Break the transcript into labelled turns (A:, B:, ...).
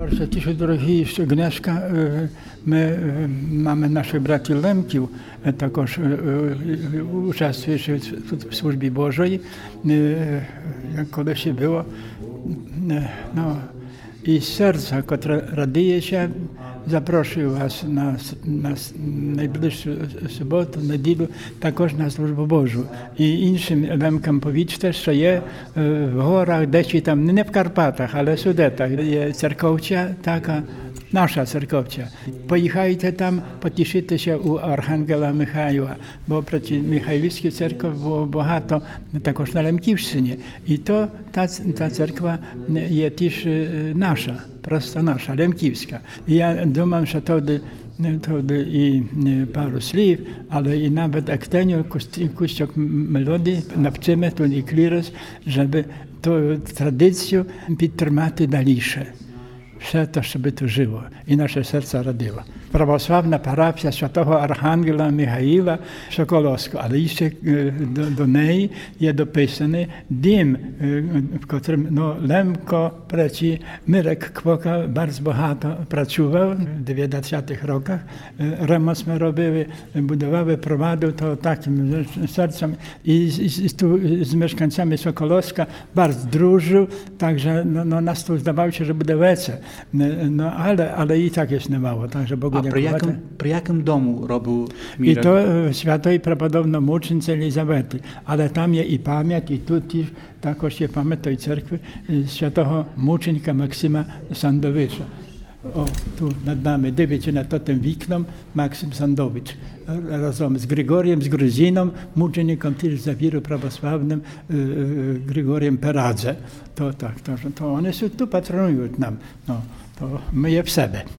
A: Przecież drogi Gnieszka, my mamy naszych braci Lemkiów, також участвуючи в службі Божої, як колись було, і з серця, котре радіється, запрошую вас на найближчу суботу, неділю, також на службу Божу. І іншим лемкам повічте, що є в горах, дечі там, не в Карпатах, але в Судетах, є церковця така, наша церковця. Поїхайте там, потішитися у Архангела Михайла, бо проти Михайлівської церкви було багато також на Лемківщині. І то та церква є теж наша, просто наша, Лемківська. І я думаю, що тоді і пару слів, але і навіть актеню, кусток мелодії навчимо тоді клірос, щоб ту традицію підтримати далі. Все to, żeby tu żyło i nasze serca radziło. Prawosławna parafia Świętego Archangela Michaila Sokolowskiego, ale jeszcze do niej jest dopisany dім, w którym Lemko praci Mirek Kwoka bardzo bogato pracował w 90-tych rokach. Remont my robili, budowały, prowadził to takim sercem i tu z mieszkańcami Sokolowska bardzo drużył, także nas tu zdawało się, że bude więcej. Ale i tak jest niemało, także Bogu dziękuję.
B: Pri jakim domu robił Mirek?
A: I to świętej prawdopodobno mucznicy Elizabety, ale tam jest i pamięć, i tu też takoż jest pamięć tej cerkwi świętego mucznika Maksyma Sandowicza. O, tu nad nami, dywіться nad tym wikном, Maksym Sandowicz. Razem z Grygoriem, z Gruziną, muczenikiem też za wierą prawosławnym, Grygoriem Peradze. To oni są tu patronują nam. To my je w sobie.